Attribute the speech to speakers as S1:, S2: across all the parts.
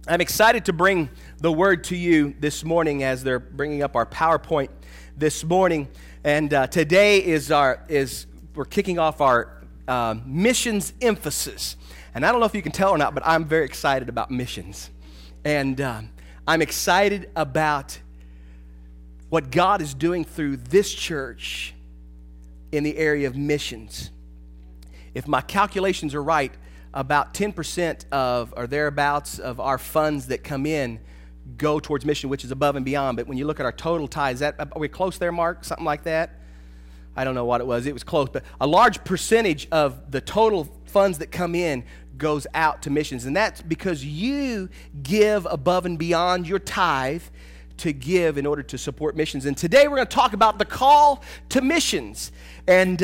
S1: I'm excited to bring the word to you this morning as they're bringing up our PowerPoint this morning. And today we're kicking off our missions emphasis. And I don't know if you can tell or not, but I'm very excited about missions. And I'm excited about what God is doing through this church in the area of missions. If my calculations are right, about 10% of, or thereabouts, of our funds that come in go towards mission, which is above and beyond. But when you look at our total tithes, are we close there, Mark? Something like that? I don't know what it was. It was close. But a large percentage of the total funds that come in goes out to missions. And that's because you give above and beyond your tithe to give in order to support missions. And today we're going to talk about the call to missions. And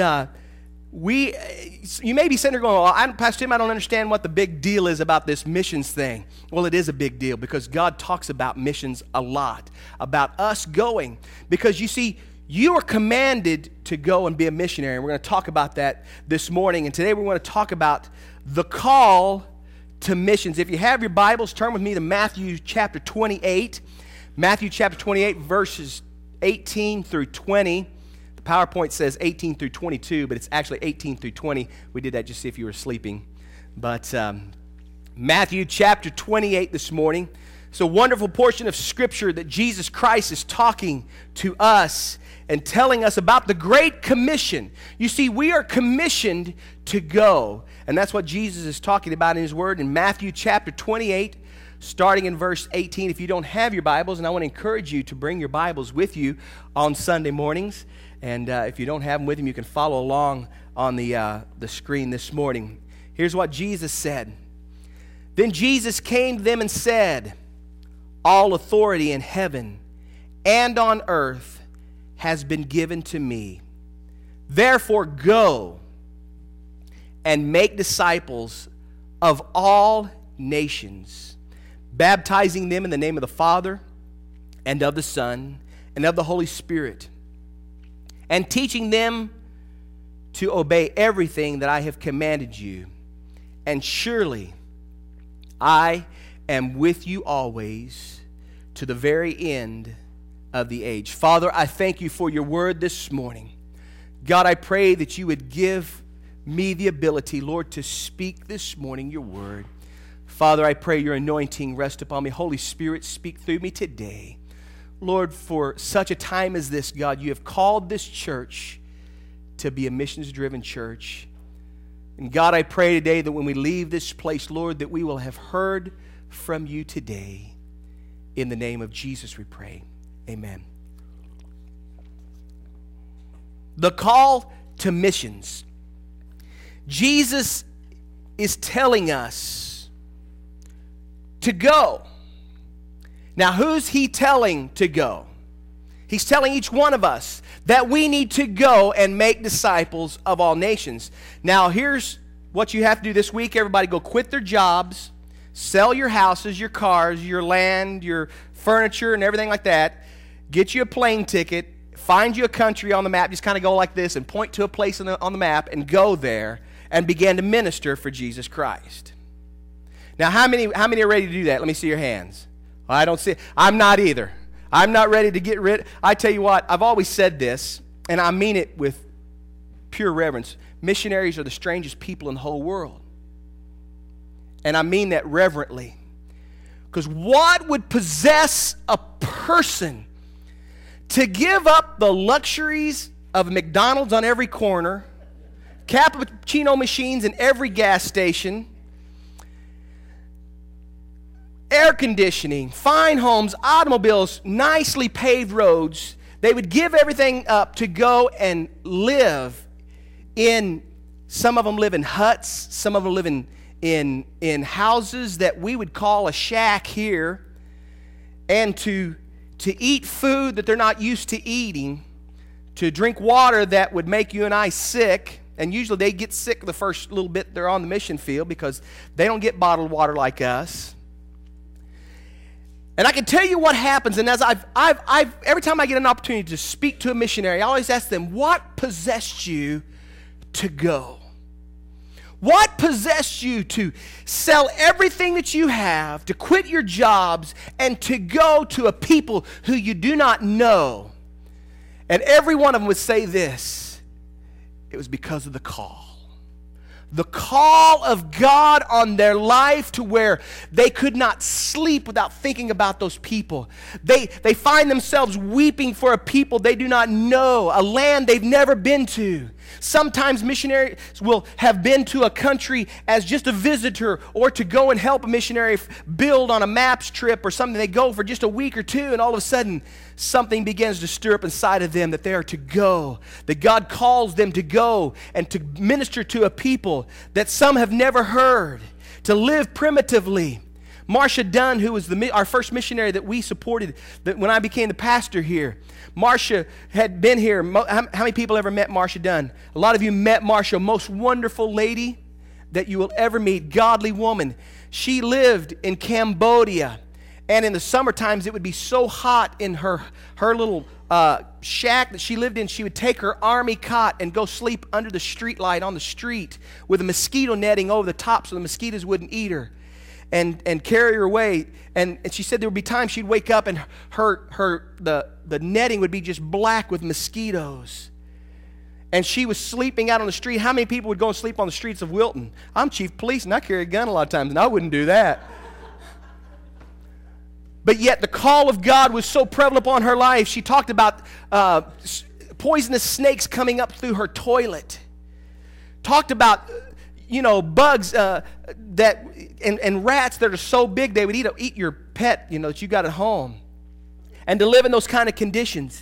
S1: you may be sitting there going, well, Pastor Tim, I don't understand what the big deal is about this missions thing. Well, it is a big deal because God talks about missions a lot, about us going. Because you see, you are commanded to go and be a missionary. And we're going to talk about that this morning. And today we're going to talk about the call to missions. If you have your Bibles, turn with me to Matthew chapter 28. Matthew chapter 28, verses 18 through 20. PowerPoint says 18 through 22, but it's actually 18 through 20. We did that just to see if you were sleeping. But Matthew chapter 28 this morning. It's a wonderful portion of Scripture that Jesus Christ is talking to us and telling us about the Great Commission. You see, we are commissioned to go. And that's what Jesus is talking about in His Word in Matthew chapter 28, starting in verse 18. If you don't have your Bibles, and I want to encourage you to bring your Bibles with you on Sunday mornings. And if you don't have them with you, you can follow along on the screen this morning. Here's what Jesus said. Then Jesus came to them and said, all authority in heaven and on earth has been given to me. Therefore go and make disciples of all nations, baptizing them in the name of the Father and of the Son and of the Holy Spirit, and teaching them to obey everything that I have commanded you. And surely I am with you always to the very end of the age. Father, I thank you for your word this morning. God, I pray that you would give me the ability, Lord, to speak this morning your word. Father, I pray your anointing rest upon me. Holy Spirit, speak through me today. Lord, for such a time as this, God, you have called this church to be a missions-driven church. And God, I pray today that when we leave this place, Lord, that we will have heard from you today. In the name of Jesus we pray. Amen. The call to missions. Jesus is telling us to go. Now, who's he telling to go? He's telling each one of us that we need to go and make disciples of all nations. Now, here's what you have to do this week. Everybody go quit their jobs, sell your houses, your cars, your land, your furniture, and everything like that. Get you a plane ticket, find you a country on the map, just kind of go like this and point to a place on the map and go there and begin to minister for Jesus Christ. Now, how many are ready to do that? Let me see your hands. I don't see it. I'm not either. I'm not ready to get rid. I tell you what, I've always said this, and I mean it with pure reverence. Missionaries are the strangest people in the whole world. And I mean that reverently. Because what would possess a person to give up the luxuries of McDonald's on every corner, cappuccino machines in every gas station, air conditioning, fine homes, automobiles, nicely paved roads? They would give everything up to go and live in, some of them live in huts, some of them live in houses that we would call a shack here, and to eat food that they're not used to eating, to drink water that would make you and I sick. And usually they get sick the first little bit they're on the mission field because they don't get bottled water like us. And I can tell you what happens, and as I've every time I get an opportunity to speak to a missionary, I always ask them, what possessed you to go? What possessed you to sell everything that you have, to quit your jobs, and to go to a people who you do not know? And every one of them would say this: it was because of the call. The call of God on their life, to where they could not sleep without thinking about those people. They find themselves weeping for a people they do not know, a land they've never been to. Sometimes missionaries will have been to a country as just a visitor, or to go and help a missionary build on a maps trip or something. They go for just a week or two, and all of a sudden something begins to stir up inside of them, that they are to go, that God calls them to go and to minister to a people that some have never heard, to live primitively. Marcia Dunn, who was our first missionary that we supported when I became the pastor here. Marcia had been here. How many people ever met Marcia Dunn? A lot of you met Marcia, most wonderful lady that you will ever meet, godly woman. She lived in Cambodia, and in the summer times it would be so hot in her little shack that she lived in. She would take her army cot and go sleep under the street light on the street with a mosquito netting over the top so the mosquitoes wouldn't eat her. And carry her away. And she said there would be times she'd wake up and the netting would be just black with mosquitoes. And she was sleeping out on the street. How many people would go and sleep on the streets of Wilton? I'm chief of police and I carry a gun a lot of times, and I wouldn't do that. But yet the call of God was so prevalent upon her life. She talked about poisonous snakes coming up through her toilet. Talked about bugs and rats that are so big they would eat your pet, that you got at home. And to live in those kind of conditions.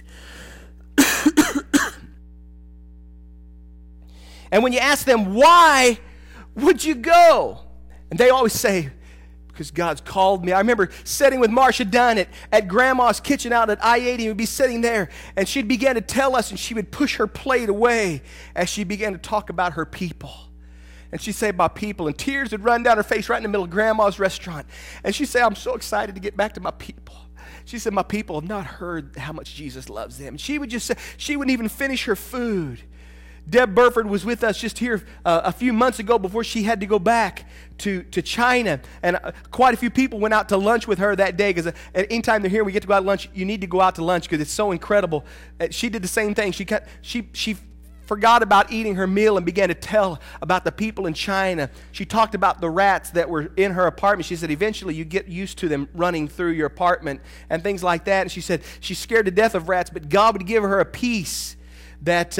S1: And when you ask them, why would you go? And they always say, because God's called me. I remember sitting with Marcia Dunn at Grandma's kitchen out at I-80, and we'd be sitting there, and she'd begin to tell us, and she would push her plate away as she began to talk about her people. And she'd say about people, and tears would run down her face right in the middle of Grandma's restaurant. And she'd say, I'm so excited to get back to my people. She said, my people have not heard how much Jesus loves them. And she would just say, she wouldn't even finish her food. Deb Burford was with us just here a few months ago before she had to go back to China. And quite a few people went out to lunch with her that day, because anytime they're here, we get to go out to lunch. You need to go out to lunch because it's so incredible. She did the same thing. She forgot about eating her meal and began to tell about the people in China. She talked about the rats that were in her apartment. She said eventually you get used to them running through your apartment and things like that. And she said she's scared to death of rats, but God would give her a peace that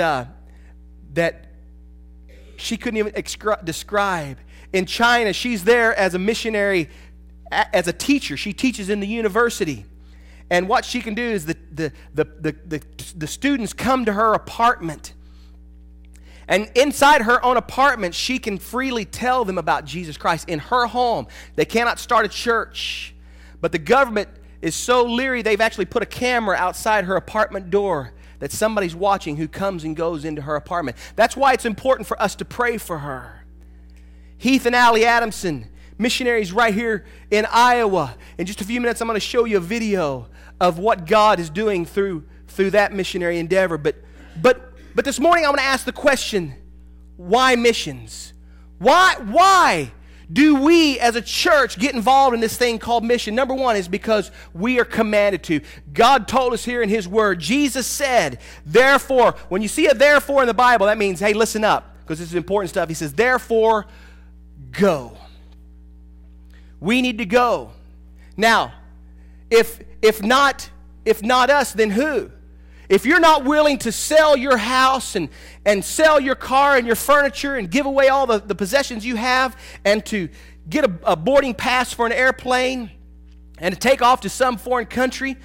S1: she couldn't even describe. In China, she's there as a missionary, as a teacher. She teaches in the university. And what she can do is the students come to her apartment. And inside her own apartment, she can freely tell them about Jesus Christ in her home. They cannot start a church. But the government is so leery, they've actually put a camera outside her apartment door that somebody's watching who comes and goes into her apartment. That's why it's important for us to pray for her. Heath and Allie Adamson, missionaries right here in Iowa. In just a few minutes, I'm going to show you a video of what God is doing through that missionary endeavor. But this morning, I want to ask the question, why missions? Why do we as a church get involved in this thing called mission? Number one is because we are commanded to. God told us here in His Word. Jesus said, therefore, when you see a therefore in the Bible, that means, hey, listen up, because this is important stuff. He says, therefore, go. We need to go. Now, if not us, then who? If you're not willing to sell your house and sell your car and your furniture and give away all the possessions you have and to get a boarding pass for an airplane and to take off to some foreign country,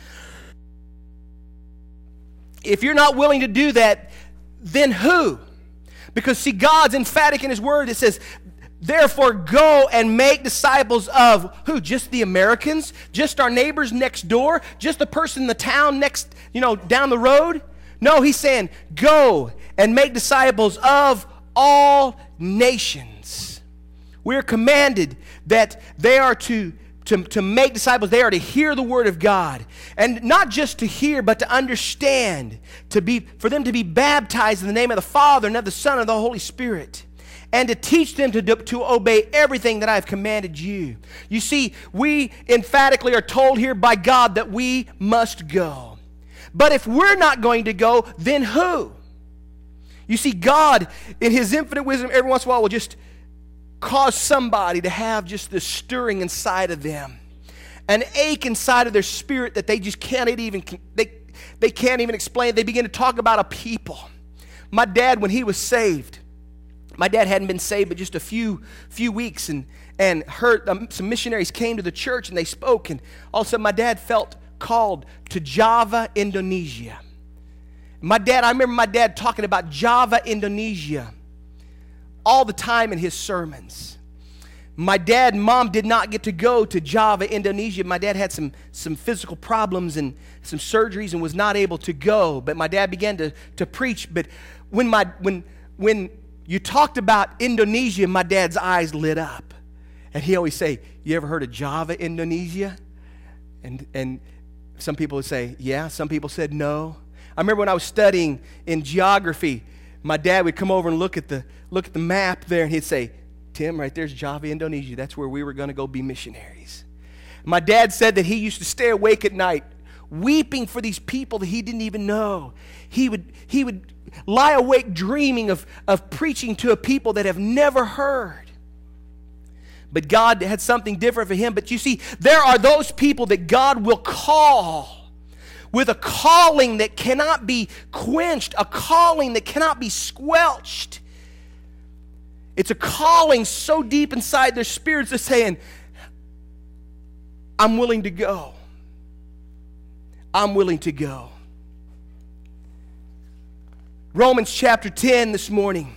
S1: if you're not willing to do that, then who? Because see, God's emphatic in His Word. It says, therefore go and make disciples of who? Just the Americans? Just our neighbors next door? Just the person in the town next, down the road? No, He's saying, go and make disciples of all nations. We're commanded that they are to make disciples. They are to hear the Word of God. And not just to hear, but to understand. For them to be baptized in the name of the Father and of the Son and of the Holy Spirit. and to teach them to obey everything that I have commanded you. You see, we emphatically are told here by God that we must go. But if we're not going to go, then who? You see, God, in His infinite wisdom, every once in a while will just cause somebody to have just this stirring inside of them, an ache inside of their spirit that they just can't even explain. They begin to talk about a people. My dad, when he was saved, my dad hadn't been saved but just a few weeks, and heard some missionaries came to the church and they spoke, and all of a sudden my dad felt called to Java, Indonesia. I remember my dad talking about Java, Indonesia all the time in his sermons. My dad and mom did not get to go to Java, Indonesia. My dad had some physical problems and some surgeries and was not able to go. But my dad began to preach. But when you talked about Indonesia, my dad's eyes lit up. And he always say, "You ever heard of Java, Indonesia?" And some people would say, "Yeah." Some people said, "No." I remember when I was studying in geography, my dad would come over and look at the map there, and he'd say, "Tim, right there's Java, Indonesia. That's where we were going to go be missionaries." My dad said that he used to stay awake at night weeping for these people that he didn't even know. He would lie awake dreaming of preaching to a people that have never heard. But God had something different for him. But you see, there are those people that God will call with a calling that cannot be quenched, a calling that cannot be squelched. It's a calling so deep inside their spirits, they're saying, "I'm willing to go. I'm willing to go." Romans chapter 10 this morning.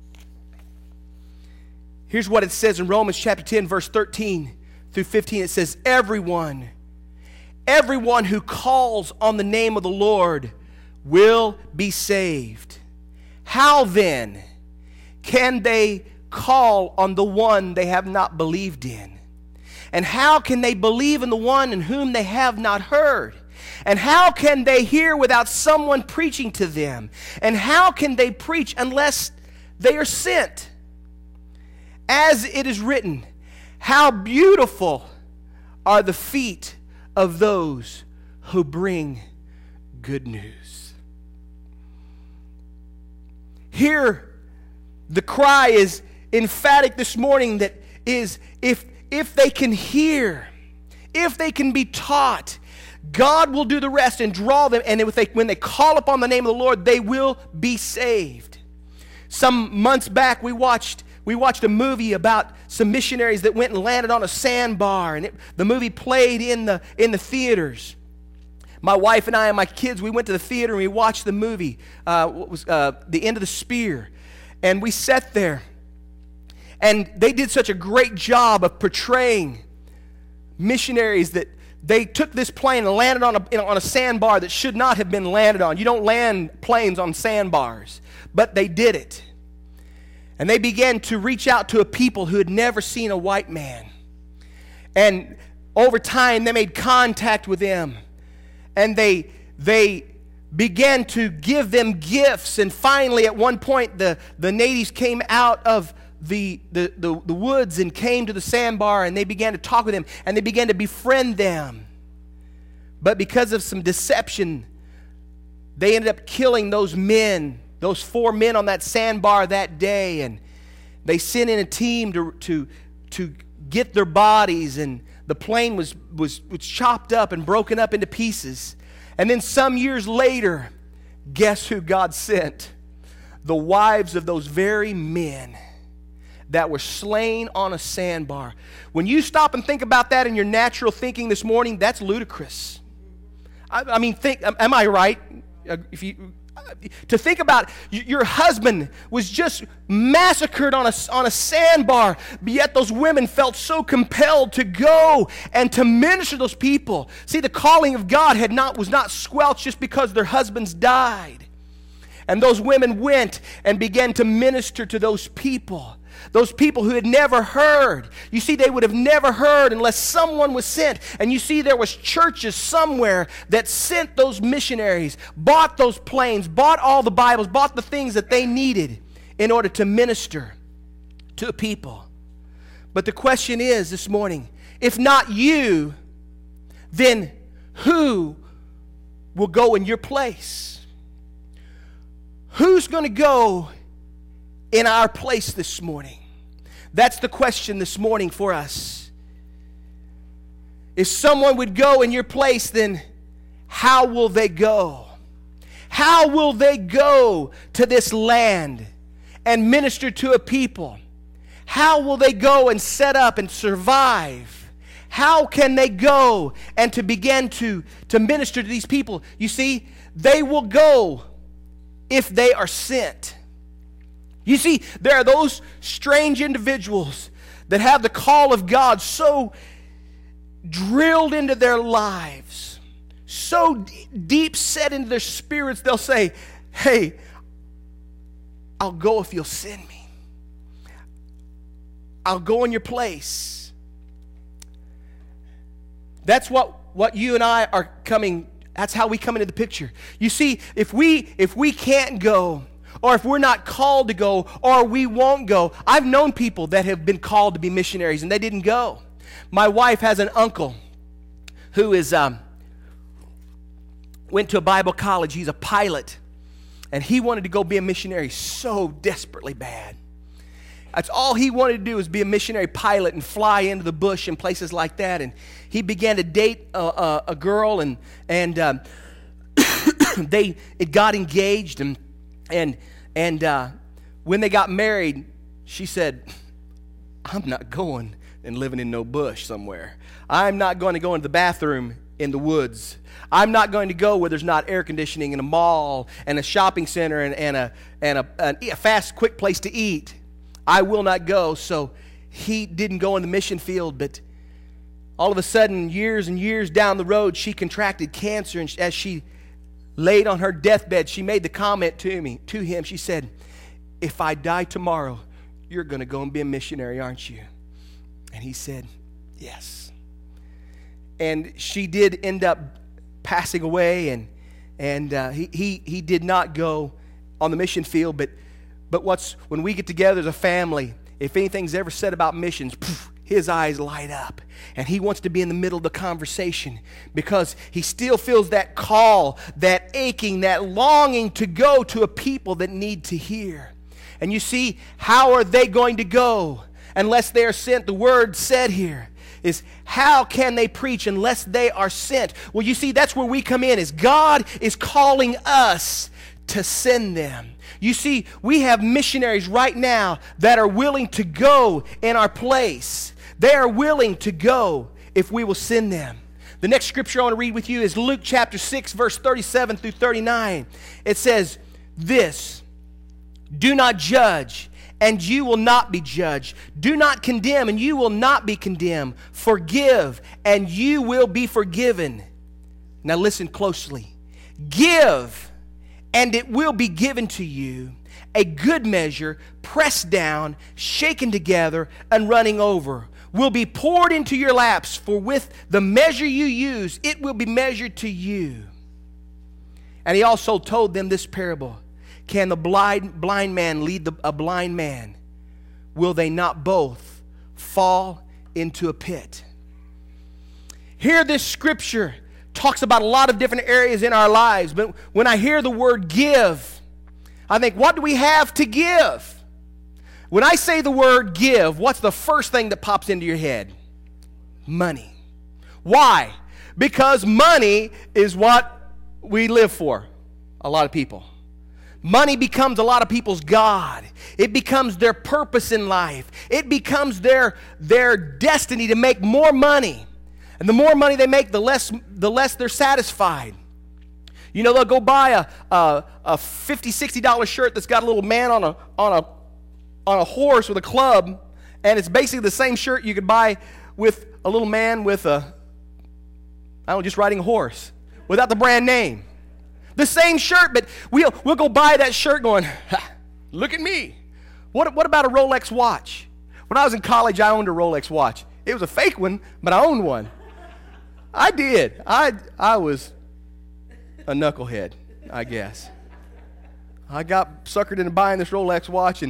S1: Here's what it says in Romans chapter 10, verse 13 through 15. It says, Everyone who calls on the name of the Lord will be saved. How then can they call on the one they have not believed in? And how can they believe in the one in whom they have not heard? And how can they hear without someone preaching to them? And how can they preach unless they are sent? As it is written, how beautiful are the feet of those who bring good news. Here, the cry is emphatic this morning, that is, if they can hear, if they can be taught, God will do the rest and draw them, and when they call upon the name of the Lord, they will be saved. Some months back, we watched a movie about some missionaries that went and landed on a sandbar, and the movie played in the theaters. My wife and I and my kids, we went to the theater and we watched the movie. The End of the Spear, and we sat there, and they did such a great job of portraying missionaries that they took this plane and landed on a sandbar that should not have been landed on. You don't land planes on sandbars, but they did it. And they began to reach out to a people who had never seen a white man. And over time, they made contact with them. And they began to give them gifts. And finally, at one point, the natives came out of the woods and came to the sandbar, and they began to talk with them, and they began to befriend them. But because of some deception, they ended up killing those 4 men on that sandbar that day, and they sent in a team to get their bodies, and the plane was chopped up and broken up into pieces. And then some years later, guess who God sent? The wives of those very men that were slain on a sandbar. When you stop and think about that in your natural thinking this morning, that's ludicrous. I mean, am I right? To think about your husband was just massacred on a sandbar, but yet those women felt so compelled to go and to minister to those people. See, the calling of God was not squelched just because their husbands died. And those women went and began to minister to those people who had never heard. You see, they would have never heard unless someone was sent. And you see, there was churches somewhere that sent those missionaries, bought those planes, bought all the Bibles, bought the things that they needed in order to minister to a people. But the question is this morning, if not you, then who will go in your place? Who's going to go in our place this morning? That's the question this morning for us. If someone would go in your place, then how will they go? How will they go to this land and minister to a people? How will they go and set up and survive? How can they go and to begin to minister to these people? You see, they will go if they are sent. You see, there are those strange individuals that have the call of God so drilled into their lives, so deep set into their spirits, they'll say, hey, I'll go if you'll send me. I'll go in your place. That's what you and I are coming, that's how we come into the picture. You see, if we can't go, or if we're not called to go, or we won't go. I've known people that have been called to be missionaries and they didn't go. My wife has an uncle who is went to a Bible college. He's a pilot, and he wanted to go be a missionary so desperately bad. That's all he wanted to do, was be a missionary pilot and fly into the bush and places like that. And he began to date a girl, and it got engaged, and when they got married, she said, I'm not going and living in no bush somewhere. I'm not going to go into the bathroom in the woods. I'm not going to go where there's not air conditioning and a mall and a shopping center and a fast, quick place to eat. I will not go. So he didn't go in the mission field, but all of a sudden, years and years down the road, she contracted cancer, and as she laid on her deathbed, she made the comment to him. She said, if I die tomorrow, you're going to go and be a missionary, aren't you? And he said, yes. And she did end up passing away, and he did not go on the mission field, but when we get together as a family, if anything's ever said about missions, his eyes light up, and he wants to be in the middle of the conversation because he still feels that call, that aching, that longing to go to a people that need to hear. And you see, how are they going to go unless they are sent? The word said here is, how can they preach unless they are sent? Well, you see, that's where we come in, is God is calling us to send them. You see, we have missionaries right now that are willing to go in our place. They are willing to go if we will send them. The next scripture I want to read with you is Luke chapter 6, verse 37 through 39. It says this, do not judge, and you will not be judged. Do not condemn, and you will not be condemned. Forgive, and you will be forgiven. Now listen closely. Give, and it will be given to you, a good measure, pressed down, shaken together, and running over, will be poured into your laps, for with the measure you use, it will be measured to you. And he also told them this parable. Can the blind man lead a blind man? Will they not both fall into a pit? Here, this scripture talks about a lot of different areas in our lives, but when I hear the word give, I think, what do we have to give? When I say the word give, what's the first thing that pops into your head? Money. Why? Because money is what we live for, a lot of people. Money becomes a lot of people's God. It becomes their purpose in life. It becomes their destiny to make more money. And the more money they make, the less they're satisfied. You know, they'll go buy a $50, $60 shirt that's got a little man on a horse with a club, and it's basically the same shirt you could buy with a little man with just riding a horse without the brand name. The same shirt, but we'll go buy that shirt going, look at me. What about a Rolex watch? When I was in college, I owned a Rolex watch. It was a fake one, but I owned one. I did. I was a knucklehead, I guess. I got suckered into buying this Rolex watch, and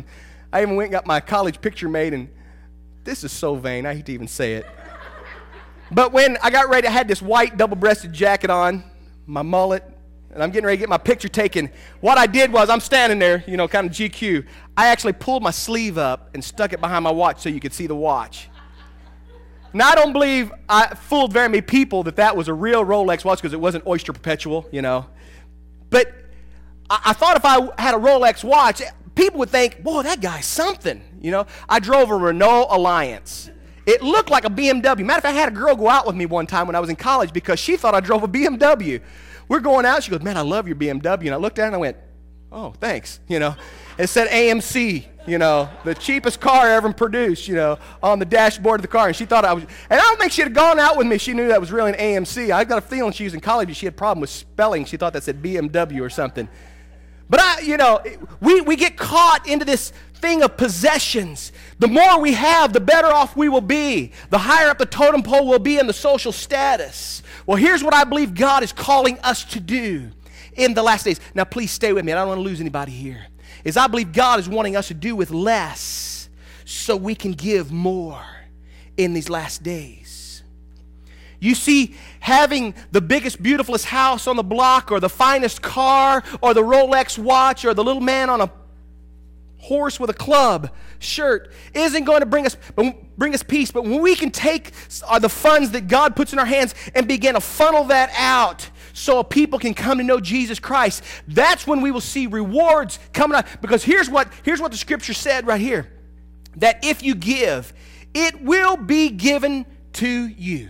S1: I even went and got my college picture made, and this is so vain. I hate to even say it. But when I got ready, I had this white double-breasted jacket on, my mullet, and I'm getting ready to get my picture taken. What I did was, I'm standing there, you know, kind of GQ. I actually pulled my sleeve up and stuck it behind my watch so you could see the watch. Now, I don't believe I fooled very many people that was a real Rolex watch because it wasn't Oyster Perpetual, you know. But I thought if I had a Rolex watch, people would think, boy, that guy's something, you know. I drove a Renault Alliance. It looked like a BMW. Matter of fact, I had a girl go out with me one time when I was in college because she thought I drove a BMW. We're going out. She goes, man, I love your BMW. And I looked at it and I went, oh, thanks. You know, it said AMC, you know, the cheapest car ever produced, you know, on the dashboard of the car. And she thought I was, and I don't think she had gone out with me. She knew that was really an AMC. I got a feeling she was in college and she had a problem with spelling. She thought that said BMW or something. But we get caught into this thing of possessions. The more we have, the better off we will be. The higher up the totem pole we'll be in the social status. Well, here's what I believe God is calling us to do in the last days. Now, please stay with me. I don't want to lose anybody here. Is I believe God is wanting us to do with less so we can give more in these last days. You see, having the biggest, beautifulest house on the block or the finest car or the Rolex watch or the little man on a horse with a club shirt isn't going to bring us peace. But when we can take the funds that God puts in our hands and begin to funnel that out so people can come to know Jesus Christ, that's when we will see rewards coming out. Because here's what the Scripture said right here, that if you give, it will be given to you.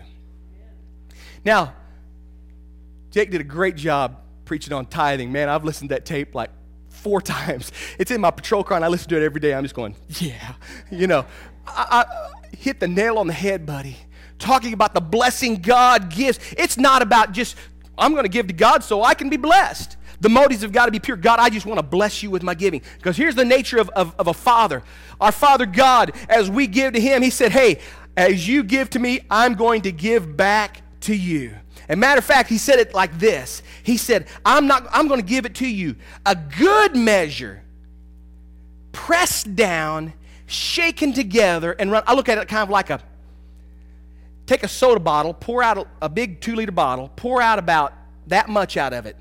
S1: Now, Jake did a great job preaching on tithing. Man, I've listened to that tape like 4 times. It's in my patrol car, and I listen to it every day. I'm just going, yeah. You know, I hit the nail on the head, buddy. Talking about the blessing God gives. It's not about just, I'm going to give to God so I can be blessed. The motives have got to be pure. God, I just want to bless you with my giving. Because here's the nature of a father. Our Father God, as we give to Him, He said, hey, as you give to me, I'm going to give back to you. And matter of fact, He said it like this. He said, I'm going to give it to you. A good measure, pressed down, shaken together, and run. I look at it kind of like take a soda bottle, pour out a big 2-liter bottle, pour out about that much out of it.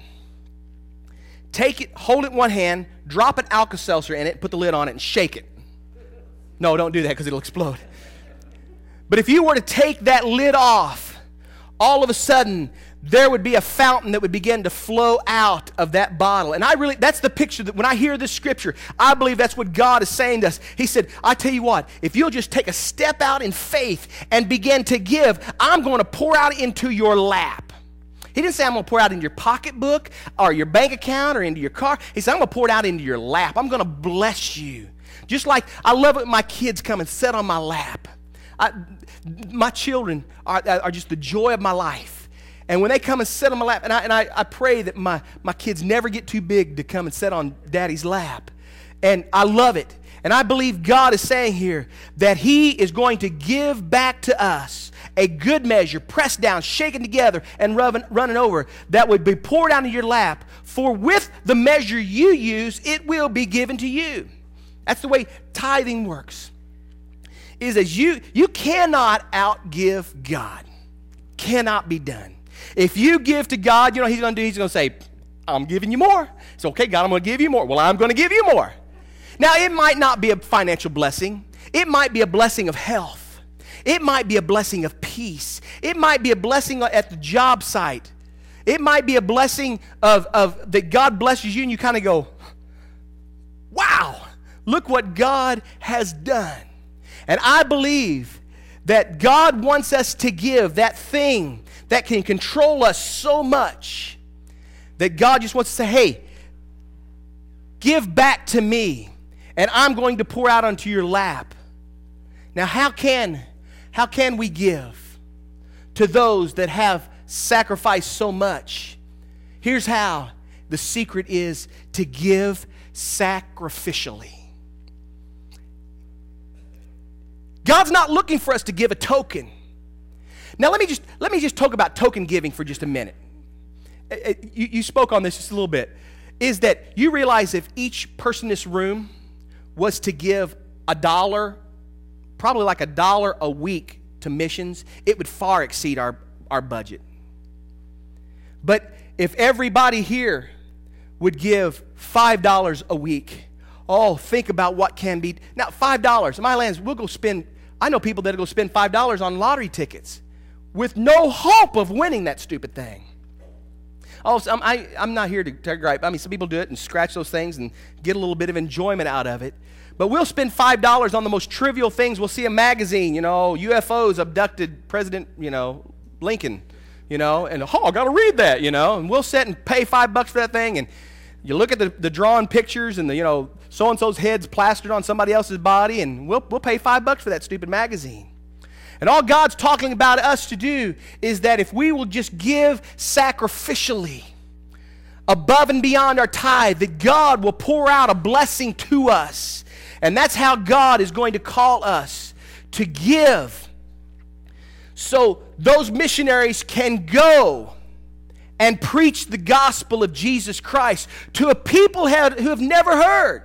S1: Take it, hold it in one hand, drop an Alka-Seltzer in it, put the lid on it, and shake it. No, don't do that because it'll explode. But if you were to take that lid off, all of a sudden, there would be a fountain that would begin to flow out of that bottle. And that's the picture that when I hear this scripture, I believe that's what God is saying to us. He said, I tell you what, if you'll just take a step out in faith and begin to give, I'm going to pour out into your lap. He didn't say I'm going to pour out into your pocketbook or your bank account or into your car. He said, I'm going to pour it out into your lap. I'm going to bless you. Just like I love it when my kids come and sit on my lap. My children are just the joy of my life. And when they come and sit on my lap, and I pray that my kids never get too big to come and sit on Daddy's lap. And I love it. And I believe God is saying here that He is going to give back to us a good measure, pressed down, shaken together, and running over, that would be poured out in your lap. For with the measure you use, it will be given to you. That's the way tithing works. Is as you cannot outgive God. Cannot be done. If you give to God, you know what He's going to do? He's going to say, I'm giving you more. It's okay, God, I'm going to give you more. Well, I'm going to give you more. Now, it might not be a financial blessing. It might be a blessing of health. It might be a blessing of peace. It might be a blessing at the job site. It might be a blessing of that God blesses you and you kind of go, wow, look what God has done. And I believe that God wants us to give that thing that can control us so much that God just wants to say, hey, give back to me, and I'm going to pour out onto your lap. Now, how can we give to those that have sacrificed so much? Here's how. The secret is to give sacrificially. God's not looking for us to give a token. Now let me just talk about token giving for just a minute. You spoke on this just a little bit. Is that you realize if each person in this room was to give $1, probably like $1 a week to missions, it would far exceed our budget. But if everybody here would give $5 a week, oh, think about what can be. Now, $5, in my lands, we'll go spend, I know people that will go spend $5 on lottery tickets with no hope of winning that stupid thing. Also, I'm not here to gripe. I mean, some people do it and scratch those things and get a little bit of enjoyment out of it. But we'll spend $5 on the most trivial things. We'll see a magazine, UFOs abducted President, Lincoln, and I got to read that, and we'll sit and pay $5 for that thing, and you look at the drawn pictures and the, so-and-so's head's plastered on somebody else's body, and we'll pay $5 for that stupid magazine. And all God's talking about us to do is that if we will just give sacrificially, above and beyond our tithe, that God will pour out a blessing to us. And that's how God is going to call us to give. So those missionaries can go and preach the gospel of Jesus Christ to a people who have never heard.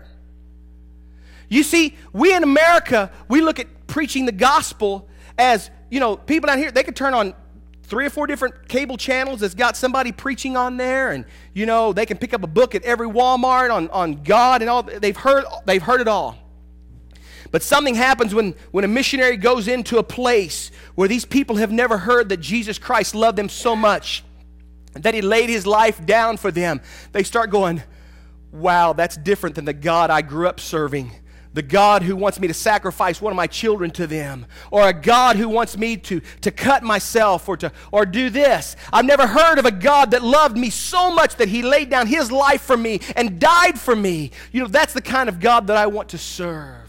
S1: You see, we in America, we look at preaching the gospel as, people down here, they could turn on 3 or 4 different cable channels that's got somebody preaching on there, and, they can pick up a book at every Walmart on God and all. They've heard it all. But something happens when a missionary goes into a place where these people have never heard that Jesus Christ loved them so much, that he laid his life down for them. They start going, wow, that's different than the God I grew up serving. The God who wants me to sacrifice one of my children to them. Or a God who wants me to cut myself or do this. I've never heard of a God that loved me so much that he laid down his life for me and died for me. That's the kind of God that I want to serve.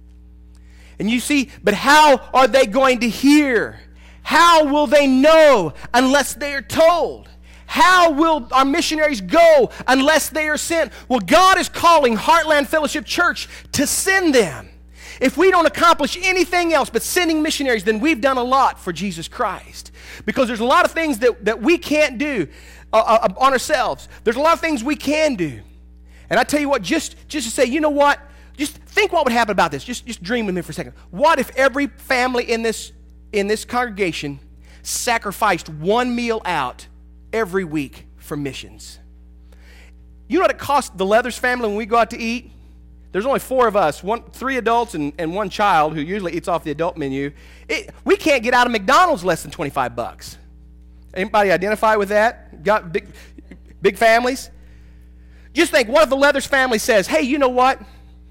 S1: And you see, but how are they going to hear? How will they know unless they are told? How will our missionaries go unless they are sent? Well, God is calling Heartland Fellowship Church to send them. If we don't accomplish anything else but sending missionaries, then we've done a lot for Jesus Christ. Because there's a lot of things that we can't do on ourselves. There's a lot of things we can do. And I tell you what, just to say, what? Just think what would happen about this. Just dream with me for a second. What if every family in this congregation sacrificed one meal out every week for missions? You know what it costs the Leathers family when we go out to eat? There's only 4 of us, 3 adults and 1 child who usually eats off the adult menu. We can't get out of McDonald's less than $25. Anybody identify with that? Got big families? Just think, what if the Leathers family says, hey, you know what?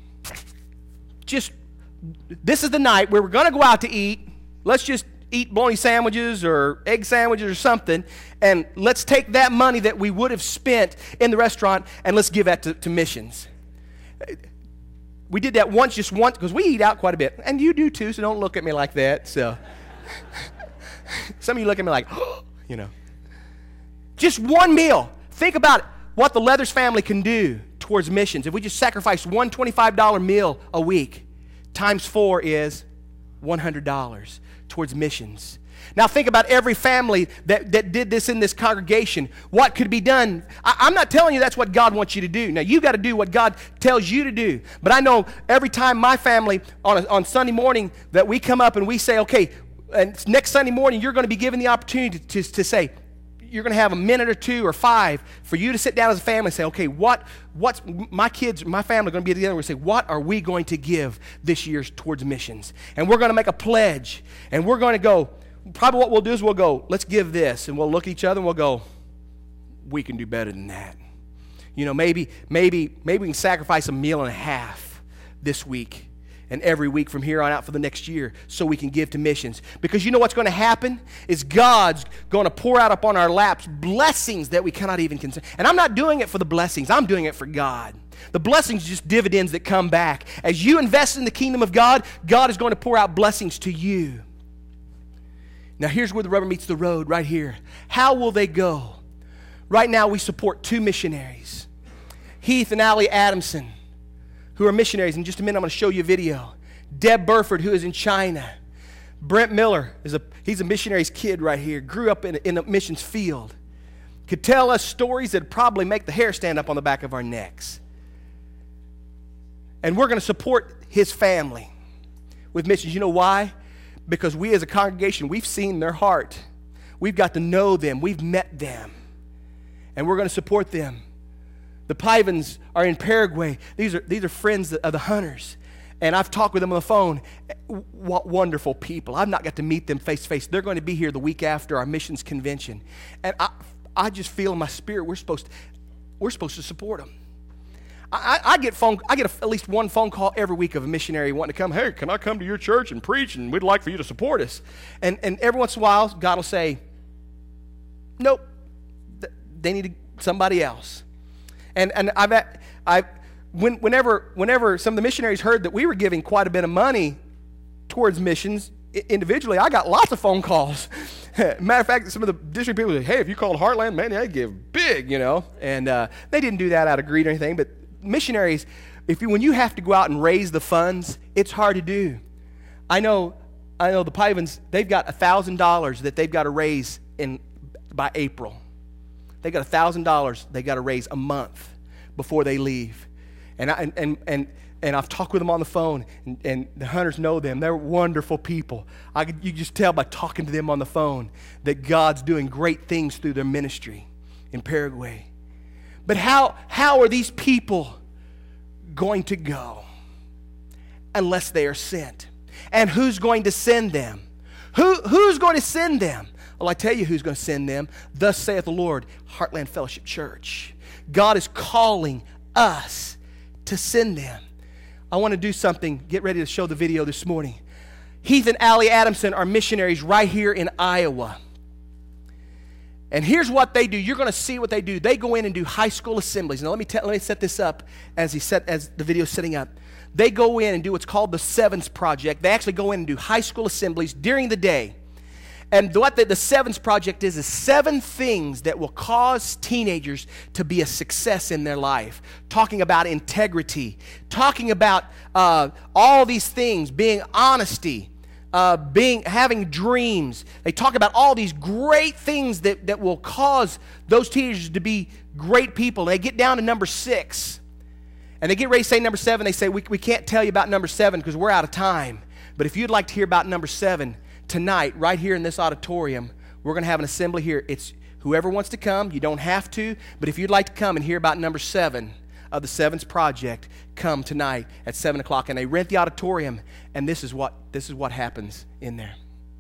S1: This is the night where we're going to go out to eat. Let's just eat bologna sandwiches or egg sandwiches or something, and let's take that money that we would have spent in the restaurant and let's give that to missions. We did that once, because we eat out quite a bit. And you do too, so don't look at me like that. So some of you look at me like, Just one meal. Think about what the Leathers family can do towards missions. If we just sacrifice one $25 meal a week, times 4 is $100 towards missions. Now think about every family that did this in this congregation. What could be done? I'm not telling you that's what God wants you to do. Now you've got to do what God tells you to do. But I know every time my family on Sunday morning that we come up and we say, okay, and next Sunday morning you're going to be given the opportunity to say, you're going to have a minute or 2 or 5 for you to sit down as a family and say, okay, what's my kids, my family are going to be together and say, what are we going to give this year towards missions? And we're going to make a pledge, and we're going to go, probably what we'll do is we'll go, let's give this, and we'll look at each other and we'll go, we can do better than that. Maybe we can sacrifice a meal and a half this week and every week from here on out for the next year so we can give to missions. Because you know what's going to happen is God's going to pour out upon our laps blessings that we cannot even consider. And I'm not doing it for the blessings. I'm doing it for God. The blessings are just dividends that come back. As you invest in the kingdom of God, God is going to pour out blessings to you. Now here's where the rubber meets the road, right here. How will they go? Right now we support 2 missionaries, Heath and Allie Adamson, who are missionaries. In just a minute, I'm going to show you a video. Deb Burford, who is in China. Brent Miller, he's a missionary's kid right here. Grew up in the missions field. Could tell us stories that probably make the hair stand up on the back of our necks. And we're going to support his family with missions. You know why? Because we as a congregation, we've seen their heart. We've got to know them. We've met them. And we're going to support them. The Pivans are in Paraguay. These are friends of the Hunters. And I've talked with them on the phone. What wonderful people. I've not got to meet them face to face. They're going to be here the week after our missions convention. And I just feel in my spirit we're supposed to support them. I get at least one phone call every week of a missionary wanting to come. Hey, can I come to your church and preach? And we'd like for you to support us. And every once in a while, God will say, nope, they need somebody else. And whenever some of the missionaries heard that we were giving quite a bit of money towards missions individually, I got lots of phone calls. Matter of fact, some of the district people say, hey, if you called Heartland, man, they give big, And they didn't do that out of greed or anything. But missionaries, when you have to go out and raise the funds, it's hard to do. I know the Pivans, they've got $1,000 that they've got to raise by April. They got $1,000 they got to raise a month before they leave. And I've talked with them on the phone, and the Hunters know them. They're wonderful people. You just tell by talking to them on the phone that God's doing great things through their ministry in Paraguay. But how are these people going to go unless they are sent? And who's going to send them? Who's going to send them? Well, I tell you who's going to send them. Thus saith the Lord, Heartland Fellowship Church. God is calling us to send them. I want to do something. Get ready to show the video this morning. Heath and Allie Adamson are missionaries right here in Iowa. And here's what they do. You're going to see what they do. They go in and do high school assemblies. Now, let me set this up as the video is setting up. They go in and do what's called the Sevens Project. They actually go in and do high school assemblies during the day. And what the Sevens Project is 7 things that will cause teenagers to be a success in their life. Talking about integrity. Talking about all these things, being honesty, having dreams. They talk about all these great things that will cause those teenagers to be great people. They get down to number 6. And they get ready to say number 7. They say, we can't tell you about number 7 because we're out of time. But if you'd like to hear about number 7, tonight, right here in this auditorium, we're going to have an assembly here. It's whoever wants to come. You don't have to, but if you'd like to come and hear about number 7 of the Sevens Project, come tonight at 7 o'clock. And they rent the auditorium, and this is what happens in there.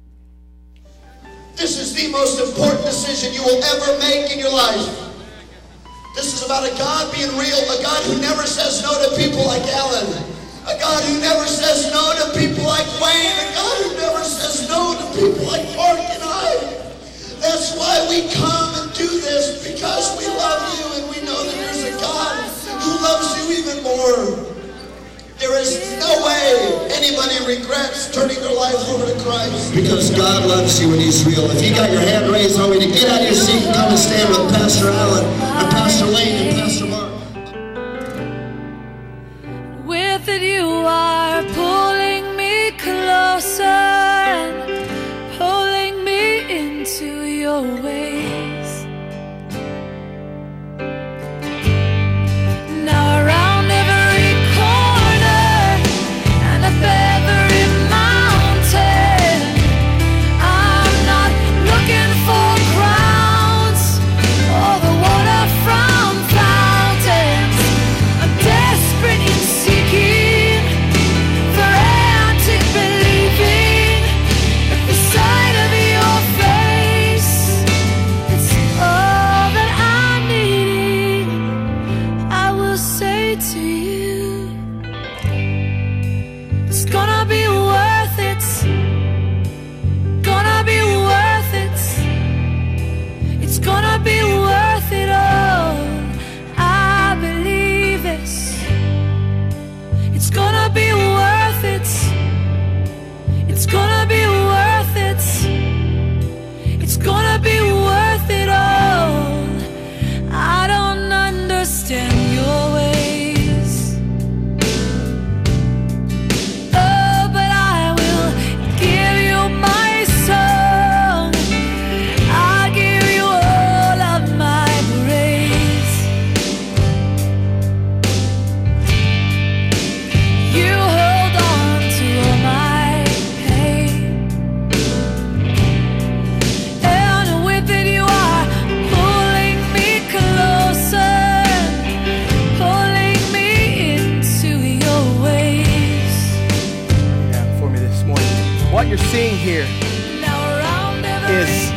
S2: This is the most important decision you will ever make in your life. This is about a God being real, a God who never says no to people like Alan, a God who never says no to people like Wayne, a God who never says no to people like Mark and I. That's why we come and do this, because we love you and we know that there's a God who loves you even more. There is no way anybody regrets turning their life over to Christ. Because God loves you and He's real. If you got your hand raised, I want you to get out of your seat and come and stand with Pastor Allen and Pastor Wayne and Pastor Mark.
S3: With it you are pulling me closer and pulling me into your ways. Now around every corner and up every mountain, I'm not looking for crowns or the water from fountains. I'm desperate in seeking, frantic believing, at the sight of your face, it's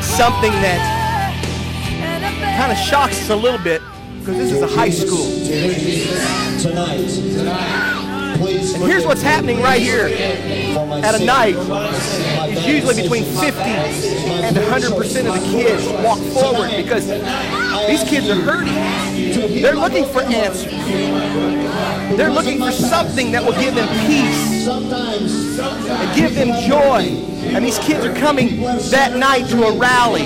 S1: something that kind of shocks us a little bit, because this is a high school.
S2: Tonight.
S1: And here's what's happening right here. At a night, it's usually between 50 and 100% of the kids walk forward because these kids are hurting. They're looking for answers. They're looking for something that will give them peace and give them joy. And these kids are coming that night to a rally.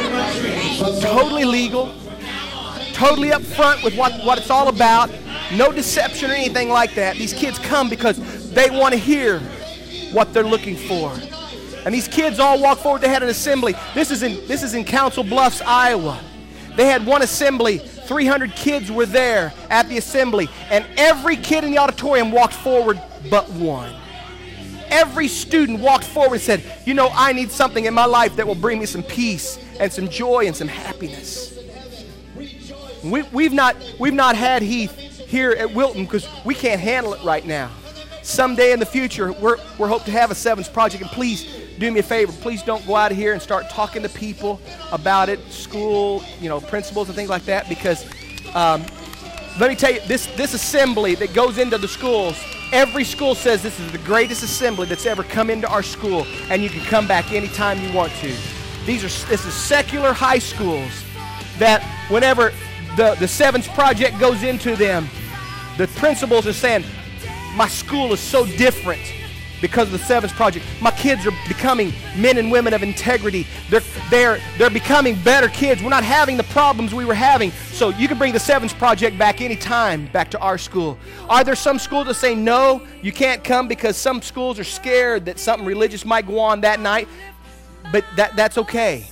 S1: Totally legal, totally up front with what it's all about. No deception or anything like that. These kids come because they want to hear what they're looking for. And these kids all walk forward. They had an assembly. This is in Council Bluffs, Iowa. They had one assembly. 300 kids were there at the assembly. And every kid in the auditorium walked forward but one. Every student walked forward and said, you know, I need something in my life that will bring me some peace and some joy and some happiness. We've not had Heath here at Wilton because we can't handle it right now. Someday in the future, we're hope to have a Sevens Project. And please do me a favor. Please don't go out of here and start talking to people about it, school, principals and things like that. Because let me tell you, this assembly that goes into the schools, every school says this is the greatest assembly that's ever come into our school, and you can come back anytime you want to. This is secular high schools that whenever the Sevens Project goes into them, the principals are saying, my school is so different because of the Sevens Project. My kids are becoming men and women of integrity. They're becoming better kids. We're not having the problems we were having. So you can bring the Sevens Project back anytime, back to our school. Are there some schools that say, no, you can't come because some schools are scared that something religious might go on that night? But that's okay.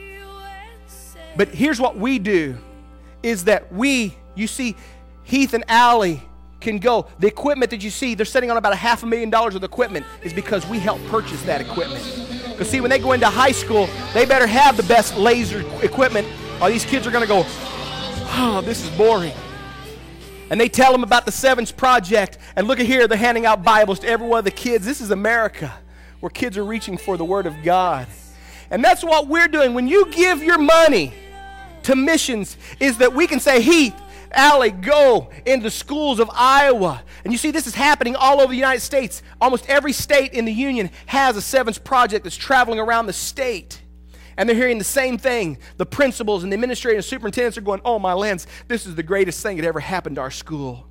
S1: But here's what we do, is that you see, Heath and Allie can go. The equipment that you see, they're sitting on about $500,000 of equipment, is because we help purchase that equipment. Because see, when they go into high school, they better have the best laser equipment, or these kids are going to go, oh, this is boring. And they tell them about the Sevens Project, and look at here, they're handing out Bibles to every one of the kids. This is America, where kids are reaching for the Word of God. And that's what we're doing. When you give your money to missions, is that we can say, Heath, Allie, go into schools of Iowa. And you see, this is happening all over the United States. Almost every state in the Union has a Sevens Project that's traveling around the state. And they're hearing the same thing. The principals and the administrators and superintendents are going, oh, my lands, this is the greatest thing that ever happened to our school.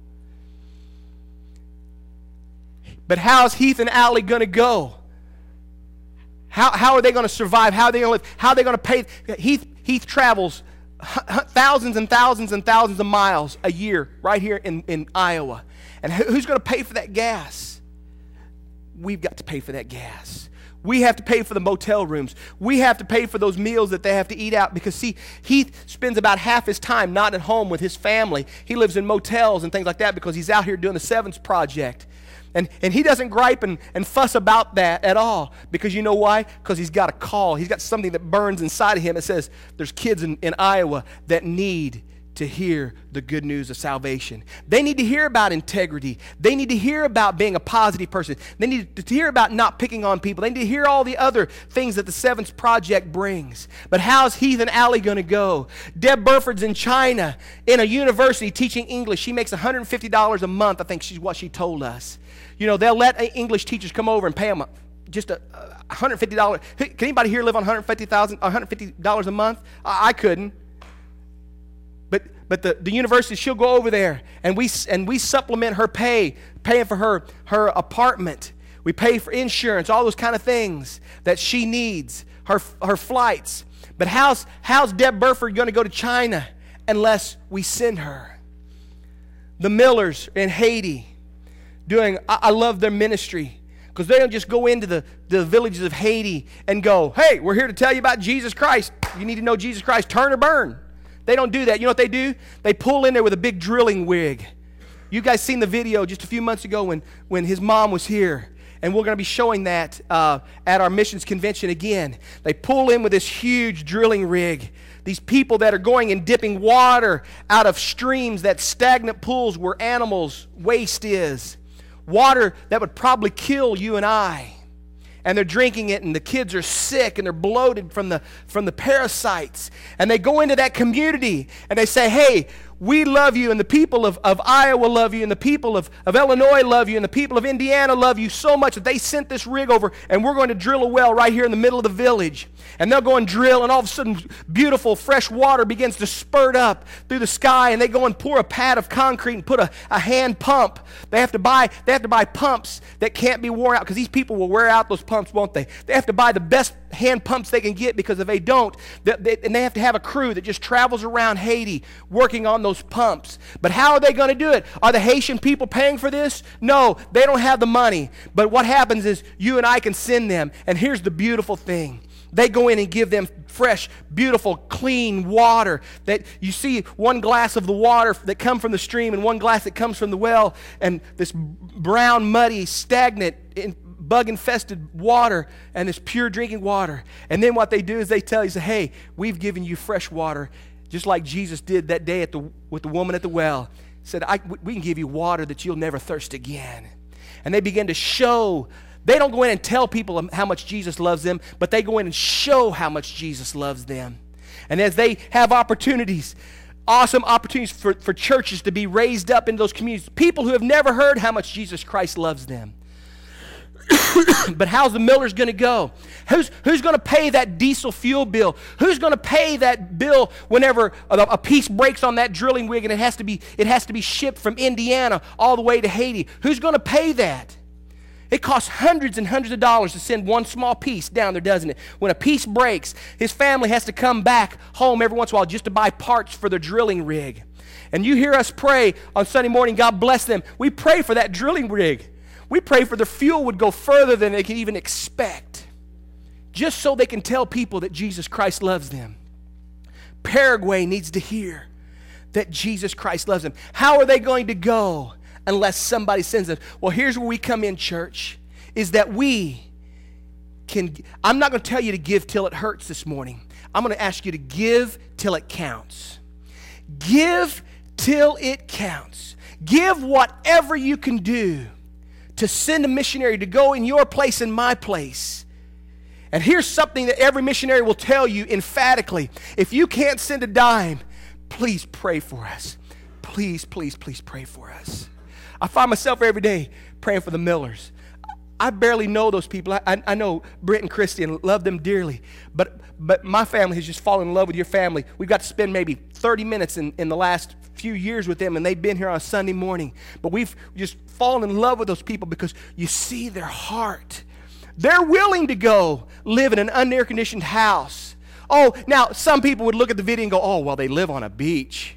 S1: But how's Heath and Allie going to go? How are they going to survive? How are they going to live? How are they going to pay? Heath travels thousands and thousands and thousands of miles a year right here in Iowa. And who's going to pay for that gas? We've got to pay for that gas. We have to pay for the motel rooms. We have to pay for those meals that they have to eat out, because see, Heath spends about half his time not at home with his family. He lives in motels and things like that because he's out here doing the Sevens Project. And he doesn't gripe and fuss about that at all, because you know why? Because he's got a call. He's got something that burns inside of him that says there's kids in Iowa that need to hear the good news of salvation. They need to hear about integrity. They need to hear about being a positive person. They need to hear about not picking on people. They need to hear all the other things that the Sevens Project brings. But how's Heath and Allie going to go? Deb Burford's in China in a university teaching English. She makes $150 a month, I think she's what she told us. They'll let English teachers come over and pay them just $150. Can anybody here live on $150 a month? I couldn't. But the university, she'll go over there, and we supplement her paying for her apartment. We pay for insurance, all those kind of things that she needs, her flights. But how's Deb Burford going to go to China unless we send her? The Millers in Haiti I love their ministry, because they don't just go into the villages of Haiti and go, hey, we're here to tell you about Jesus Christ. You need to know Jesus Christ, turn or burn. They don't do that. You know what they do? They pull in there with a big drilling rig. You guys seen the video just a few months ago when his mom was here. And we're going to be showing that at our missions convention again. They pull in with this huge drilling rig. These people that are going and dipping water out of streams, that stagnant pools where animals' waste is. Water that would probably kill you and I. and they're drinking it, and the kids are sick and they're bloated from the parasites. And they go into that community and they say, hey, we love you, and the people of Iowa love you, and the people of Illinois love you, and the people of Indiana love you so much that they sent this rig over, and we're going to drill a well right here in the middle of the village. And they'll go and drill, and all of a sudden beautiful fresh water begins to spurt up through the sky, and they go and pour a pad of concrete and put a hand pump. They have to buy pumps that can't be worn out, because these people will wear out those pumps, won't they? They have to buy the best hand pumps they can get, because if they don't, and they have to have a crew that just travels around Haiti working on those pumps. But how are they going to do it? Are the Haitian people paying for this? No, they don't have the money. But what happens is you and I can send them. And here's the beautiful thing. They go in and give them fresh, beautiful, clean water. That you see one glass of the water that comes from the stream and one glass that comes from the well, and this brown, muddy, stagnant, bug-infested water, and this pure drinking water. And then what they do is they tell you, say, hey, we've given you fresh water, just like Jesus did that day with the woman at the well. He said, we can give you water that you'll never thirst again. And they begin to show. They don't go in and tell people how much Jesus loves them, but they go in and show how much Jesus loves them. And as they have opportunities, awesome opportunities for churches to be raised up in those communities, people who have never heard how much Jesus Christ loves them. But how's the Millers going to go? Who's going to pay that diesel fuel bill? Who's going to pay that bill whenever a piece breaks on that drilling rig and it has to be shipped from Indiana all the way to Haiti? Who's going to pay that? It costs hundreds and hundreds of dollars to send one small piece down there, doesn't it? When a piece breaks, his family has to come back home every once in a while just to buy parts for their drilling rig. And you hear us pray on Sunday morning, God bless them. We pray for that drilling rig. We pray for their fuel would go further than they can even expect, just so they can tell people that Jesus Christ loves them. Paraguay needs to hear that Jesus Christ loves them. How are they going to go unless somebody sends them? Well, here's where we come in, church, is that we can, I'm not going to tell you to give till it hurts this morning. I'm going to ask you to give till it counts. Give till it counts. Give whatever you can do to send a missionary to go in your place and my place. And here's something that every missionary will tell you emphatically. If you can't send a dime, please pray for us. Please, please, please pray for us. I find myself every day praying for the Millers. I barely know those people. I know Britt and Christy and love them dearly. But my family has just fallen in love with your family. We've got to spend maybe 30 minutes in the last few years with them, and they've been here on a Sunday morning. But we've just fallen in love with those people because you see their heart. They're willing to go live in an unair-conditioned house. Oh, now some people would look at the video and go, oh, well, they live on a beach.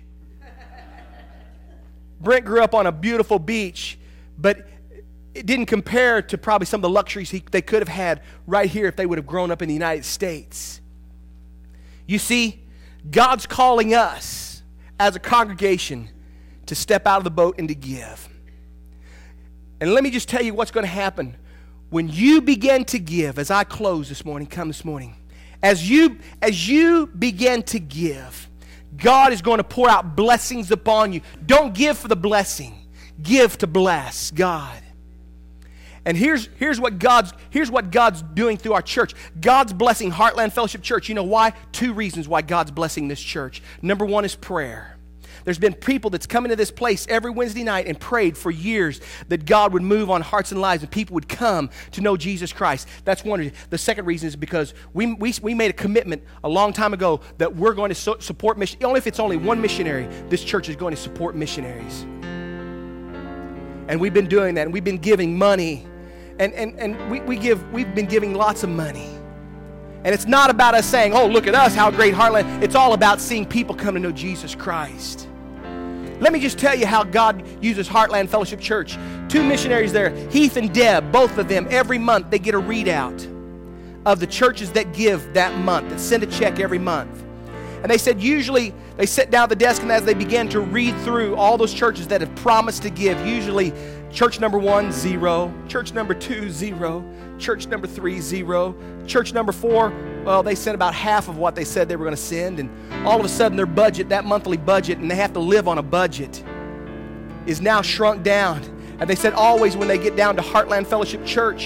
S1: Brent grew up on a beautiful beach, but it didn't compare to probably some of the luxuries they could have had right here if they would have grown up in the United States. You see, God's calling us as a congregation to step out of the boat and to give. And let me just tell you what's going to happen when you begin to give. As I close this morning, as you begin to give, God is going to pour out blessings upon you. Don't give for the blessing. Give to bless God. And here's what God's doing through our church. God's blessing Heartland Fellowship Church. You know why? 2 reasons why God's blessing this church. Number 1 is prayer. There's been people that's come into this place every Wednesday night and prayed for years that God would move on hearts and lives and people would come to know Jesus Christ. That's one reason. The second reason is because we made a commitment a long time ago that we're going to support mission. Only if it's only one missionary, this church is going to support missionaries. And we've been doing that, and we've been giving money. And we've been giving lots of money. And it's not about us saying, oh, look at us, how great Heartland. It's all about seeing people come to know Jesus Christ. Let me just tell you how God uses Heartland Fellowship Church. 2 missionaries there, Heath and Deb, both of them, every month they get a readout of the churches that give that month, that send a check every month. And they said usually they sit down at the desk, and as they begin to read through all those churches that have promised to give, usually church number 1, 0. Church number 2, 0. Church number 3, 0. Church number 4, well, they sent about half of what they said they were going to send. And all of a sudden their budget, that monthly budget, and they have to live on a budget, is now shrunk down. And they said always when they get down to Heartland Fellowship Church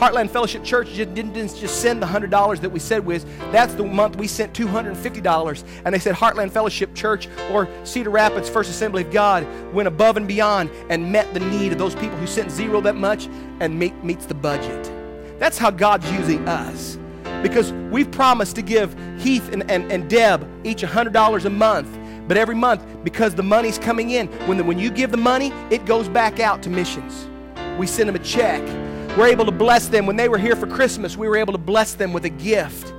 S1: Heartland Fellowship Church didn't just send the $100 that we said was. That's the month we sent $250. And they said Heartland Fellowship Church or Cedar Rapids First Assembly of God went above and beyond and met the need of those people who sent zero that much and meets the budget. That's how God's using us. Because we've promised to give Heath and Deb each $100 a month. But every month, because the money's coming in, when you give the money, it goes back out to missions. We send them a check. We're able to bless them. When they were here for Christmas, we were able to bless them with a gift.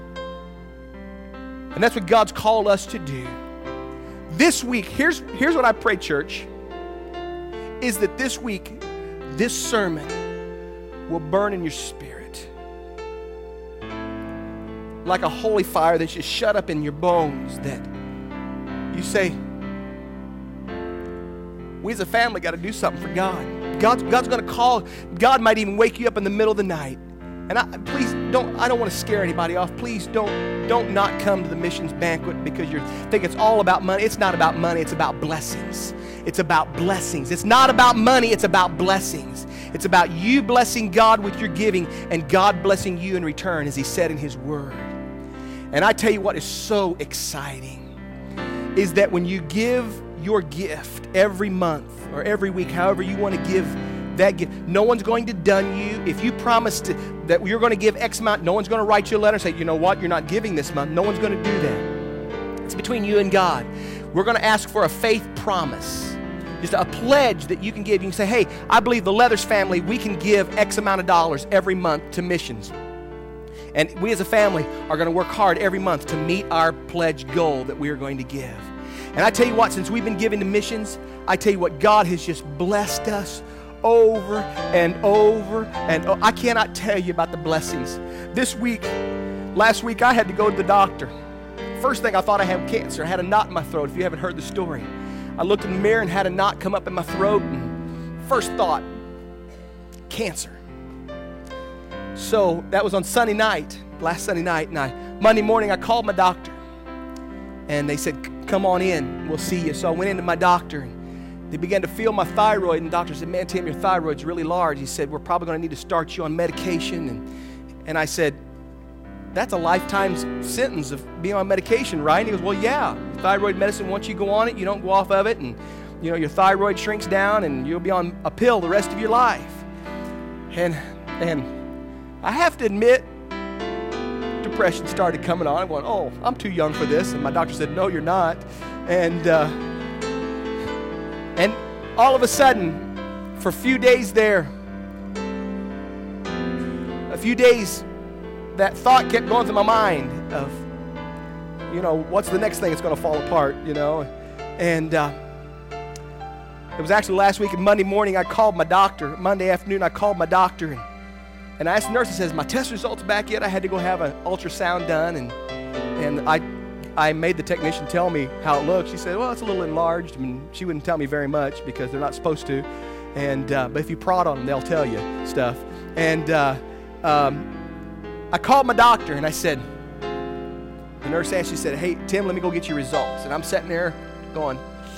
S1: And that's what God's called us to do. This week, here's what I pray, church, is that this week, this sermon will burn in your spirit. Like a holy fire that's just shut up in your bones, that you say, we as a family got to do something for God. God's going to call. God might even wake you up in the middle of the night. And I don't want to scare anybody off. Please don't not come to the missions banquet because you think it's all about money. It's not about money. It's about blessings. It's about blessings. It's not about money. It's about blessings. It's about you blessing God with your giving and God blessing you in return, as He said in His Word. And I tell you what is so exciting is that when you give your gift every month or every week, however you want to give that gift, no one's going to dun you. If you promise that you're going to give X amount, no one's going to write you a letter and say, you know what, you're not giving this month. No one's going to do that. It's between you and God. We're going to ask for a faith promise, just a pledge that you can give. You can say, hey, I believe the Leathers family, we can give X amount of dollars every month to missions. And we as a family are going to work hard every month to meet our pledge goal that we are going to give. And I tell you what, since we've been giving to missions, I tell you what, God has just blessed us over and over and over. I cannot tell you about the blessings. Last week, I had to go to the doctor. First thing, I thought I had cancer. I had a knot in my throat, if you haven't heard the story. I looked in the mirror and had a knot come up in my throat, and first thought, cancer. So that was on Sunday night, last Sunday night, and Monday morning I called my doctor, and they said, come on in, we'll see you. So I went into my doctor, and they began to feel my thyroid, and the doctor said, man, Tim, your thyroid's really large. He said, we're probably going to need to start you on medication. And I said, that's a lifetime sentence of being on medication, right? And he goes, well, yeah, thyroid medicine, once you go on it, you don't go off of it, and your thyroid shrinks down, and you'll be on a pill the rest of your life. And I have to admit, depression started coming on. I'm going, oh, I'm too young for this. And my doctor said, no, you're not. And all of a sudden, for a few days there, that thought kept going through my mind of, what's the next thing that's going to fall apart, And it was actually last week, and Monday morning, I called my doctor. Monday afternoon, I called my doctor, and I asked the nurse, I says, my test results back yet? I had to go have an ultrasound done, and I made the technician tell me how it looked. She said, well, it's a little enlarged. I mean, she wouldn't tell me very much because they're not supposed to. But if you prod on them, they'll tell you stuff. And I called my doctor, and I said, the nurse asked, she said, hey, Tim, let me go get your results. And I'm sitting there going,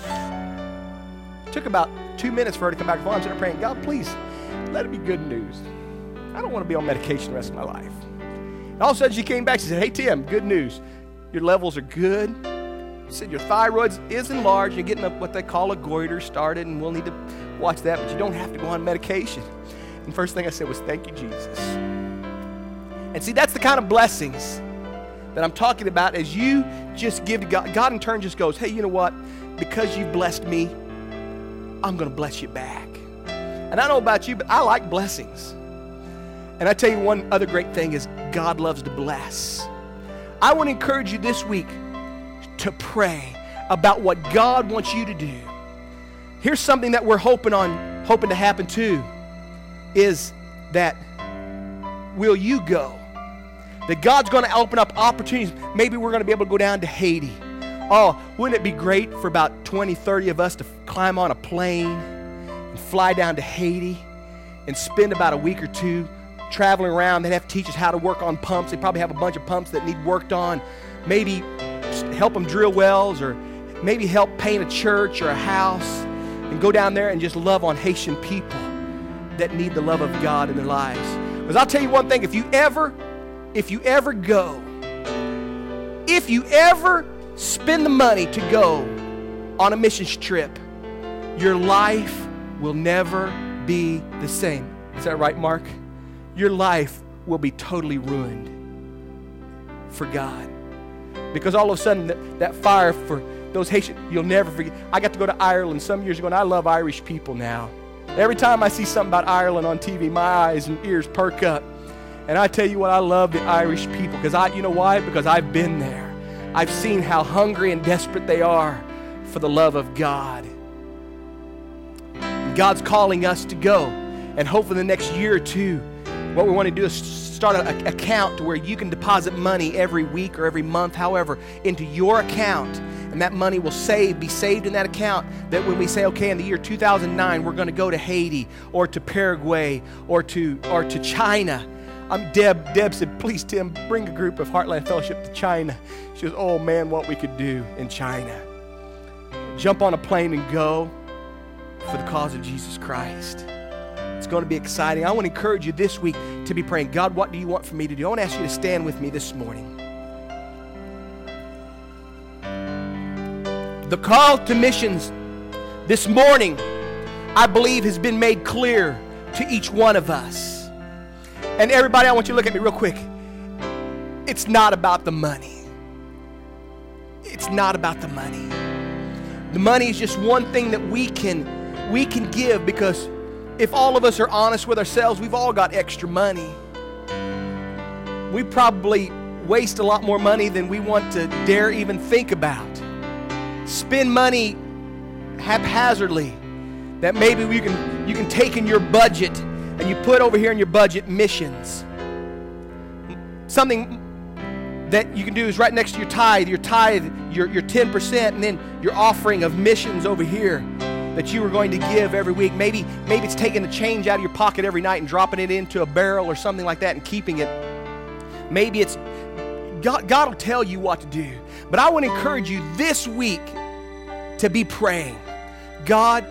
S1: it took about 2 minutes for her to come back to the phone. I'm sitting there praying, God, please, let it be good news. I don't want to be on medication the rest of my life. And all of a sudden she came back. She said, hey, Tim, good news. Your levels are good. She said, your thyroid is enlarged. You're getting what they call a goiter started, and we'll need to watch that, but you don't have to go on medication. And first thing I said was, thank you, Jesus. And see, that's the kind of blessings that I'm talking about as you just give to God. God in turn just goes, hey, you know what? Because you've blessed me, I'm going to bless you back. And I don't know about you, but I like blessings. And I tell you one other great thing is God loves to bless. I want to encourage you this week to pray about what God wants you to do. Here's something that we're hoping to happen too, is that will you go? That God's going to open up opportunities. Maybe we're going to be able to go down to Haiti. Oh, wouldn't it be great for about 20, 30 of us to climb on a plane and fly down to Haiti and spend about a week or two traveling around. They'd have to teach us how to work on pumps. They probably have a bunch of pumps that need worked on. Maybe help them drill wells, or maybe help paint a church or a house, and go down there and just love on Haitian people that need the love of God in their lives. Because I'll tell you one thing, if you ever go, if you ever spend the money to go on a missions trip, your life will never be the same. Is that right, Mark? Your life will be totally ruined for God. Because all of a sudden, that fire for those Haitians, you'll never forget. I got to go to Ireland some years ago, and I love Irish people now. Every time I see something about Ireland on TV, my eyes and ears perk up. And I tell you what, I love the Irish people. Because you know why? Because I've been there. I've seen how hungry and desperate they are for the love of God. God's calling us to go. And hopefully the next year or two, what we want to do is start an account where you can deposit money every week or every month, however, into your account. And that money will be saved in that account, that when we say, okay, in the year 2009, we're going to go to Haiti or to Paraguay or to China. Deb said, please, Tim, bring a group of Heartland Fellowship to China. She goes, oh man, what we could do in China. Jump on a plane and go for the cause of Jesus Christ. It's going to be exciting. I want to encourage you this week to be praying, God, what do you want for me to do? I want to ask you to stand with me this morning. The call to missions this morning, I believe, has been made clear to each one of us. And everybody, I want you to look at me real quick. It's not about the money. It's not about the money. The money is just one thing that we can give, because if all of us are honest with ourselves, we've all got extra money. We probably waste a lot more money than we want to dare even think about. Spend money haphazardly that maybe you can take in your budget and you put over here in your budget missions. Something that you can do is right next to your tithe, your 10%, and then your offering of missions over here that you are going to give every week. Maybe it's taking the change out of your pocket every night and dropping it into a barrel or something like that and keeping it. Maybe it's God will tell you what to do. But I want to encourage you this week to be praying, God,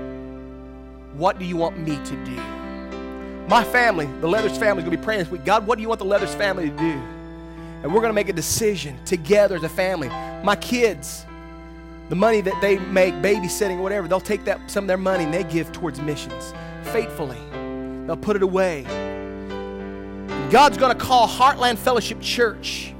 S1: what do you want me to do? My family, the Leathers family, is going to be praying this week. God, what do you want the Leathers family to do? And we're going to make a decision together as a family. My kids, the money that they make babysitting or whatever, they'll take some of their money and they give towards missions faithfully. They'll put it away. God's going to call Heartland Fellowship Church.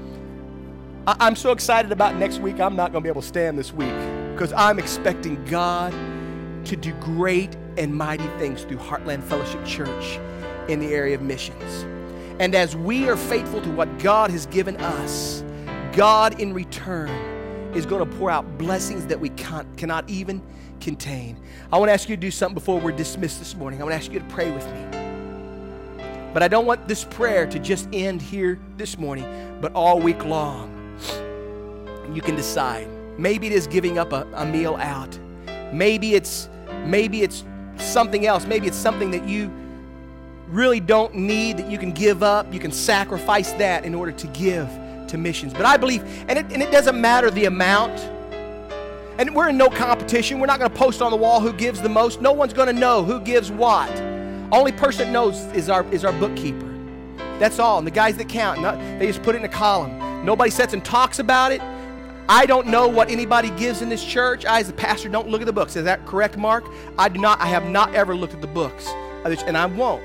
S1: I'm so excited about next week. I'm not going to be able to stand this week because I'm expecting God to do great and mighty things through Heartland Fellowship Church in the area of missions. And as we are faithful to what God has given us, God in return is going to pour out blessings that we cannot even contain. I want to ask you to do something before we're dismissed this morning. I want to ask you to pray with me. But I don't want this prayer to just end here this morning, but all week long. You can decide. Maybe it is giving up a meal out. Maybe it's something else. Maybe it's something that you really don't need, that you can give up. You can sacrifice that in order to give to missions. But I believe, and it doesn't matter the amount. And we're in no competition. We're not going to post on the wall who gives the most. No one's going to know who gives what. Only person that knows is our bookkeeper. That's all. And the guys that count, they just put it in a column. Nobody sits and talks about it. I don't know what anybody gives in this church. I, as a pastor, don't look at the books. Is that correct, Mark? I do not. I have not ever looked at the books, and I won't.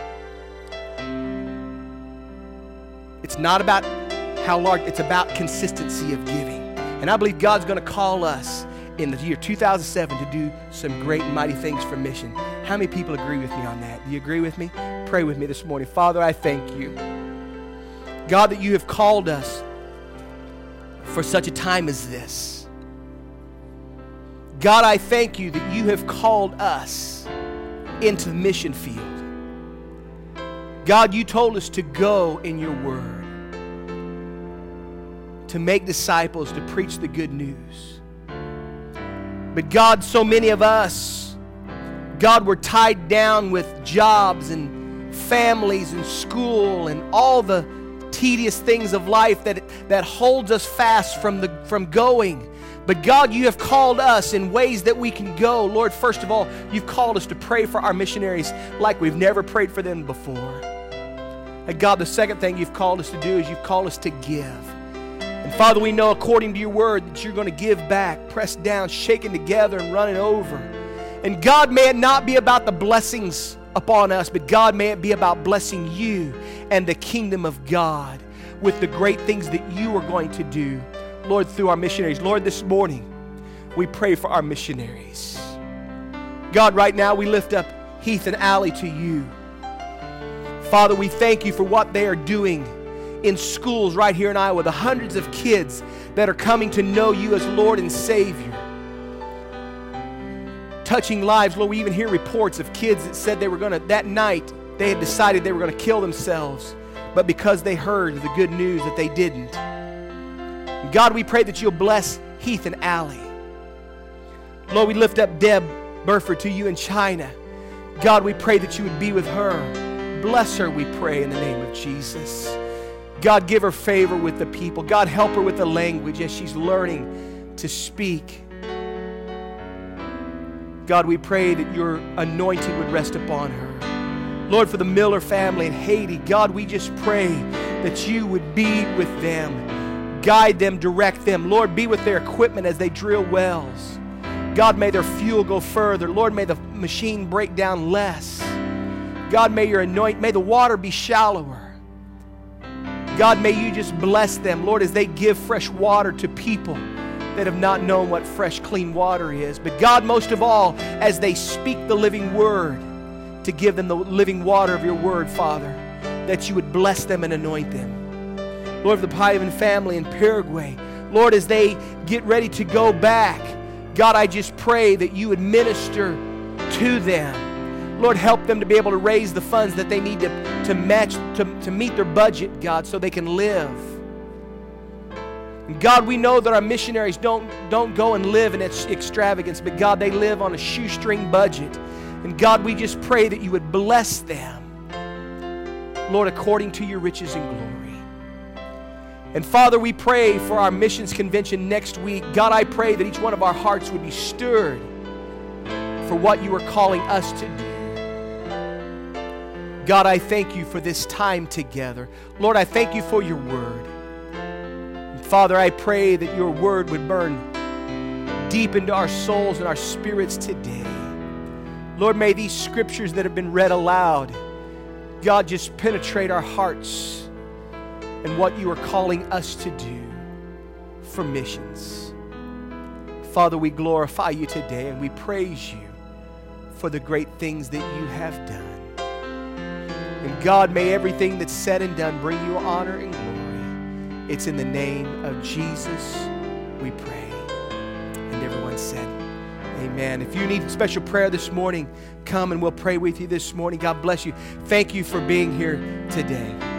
S1: It's not about how large. It's about consistency of giving. And I believe God's going to call us in the year 2007 to do some great and mighty things for mission. How many people agree with me on that? Do you agree with me? Pray with me this morning. Father, I thank you, God, that you have called us for such a time as this. God, I thank you that you have called us into the mission field. God, you told us to go in your word, to make disciples, to preach the good news. But God, so many of us, God, we're tied down with jobs and families and school and all the tedious things of life that holds us fast from going. But God, you have called us in ways that we can go. Lord, first of all, you've called us to pray for our missionaries like we've never prayed for them before. And God, the second thing you've called us to do is you've called us to give. And Father, we know according to your word that you're going to give back, pressed down, shaken together, and running over. And God, may it not be about the blessings upon us, but God, may it be about blessing you and the kingdom of God with the great things that you are going to do, Lord, through our missionaries. Lord, this morning, we pray for our missionaries. God, right now, we lift up Heath and Allie to you. Father, we thank you for what they are doing in schools right here in Iowa, the hundreds of kids that are coming to know you as Lord and Savior. Touching lives, Lord, we even hear reports of kids that said that night, they had decided they were going to kill themselves, but because they heard the good news that they didn't. God, we pray that you'll bless Heath and Allie. Lord, we lift up Deb Burford to you in China. God, we pray that you would be with her. Bless her, we pray, in the name of Jesus. God, give her favor with the people. God, help her with the language as she's learning to speak. God, we pray that your anointing would rest upon her. Lord, for the Miller family in Haiti, God, we just pray that you would be with them, guide them, direct them. Lord, be with their equipment as they drill wells. God, may their fuel go further. Lord, may the machine break down less. God, may may the water be shallower. God, may you just bless them, Lord, as they give fresh water to people that have not known what fresh, clean water is. But God, most of all, as they speak the living word, to give them the living water of your word, Father, that you would bless them and anoint them. Lord, for the Paivan family in Paraguay, Lord, as they get ready to go back, God, I just pray that you would minister to them. Lord, help them to be able to raise the funds that they need to match, to meet their budget, God, so they can live. And God, we know that our missionaries don't go and live in extravagance, but God, they live on a shoestring budget. And God, we just pray that you would bless them, Lord, according to your riches and glory. And Father, we pray for our missions convention next week. God, I pray that each one of our hearts would be stirred for what you are calling us to do. God, I thank you for this time together. Lord, I thank you for your word. And Father, I pray that your word would burn deep into our souls and our spirits today. Lord, may these scriptures that have been read aloud, God, just penetrate our hearts and what you are calling us to do for missions. Father, we glorify you today and we praise you for the great things that you have done. And God, may everything that's said and done bring you honor and glory. It's in the name of Jesus we pray. And everyone said, amen. If you need special prayer this morning, come and we'll pray with you this morning. God bless you. Thank you for being here today.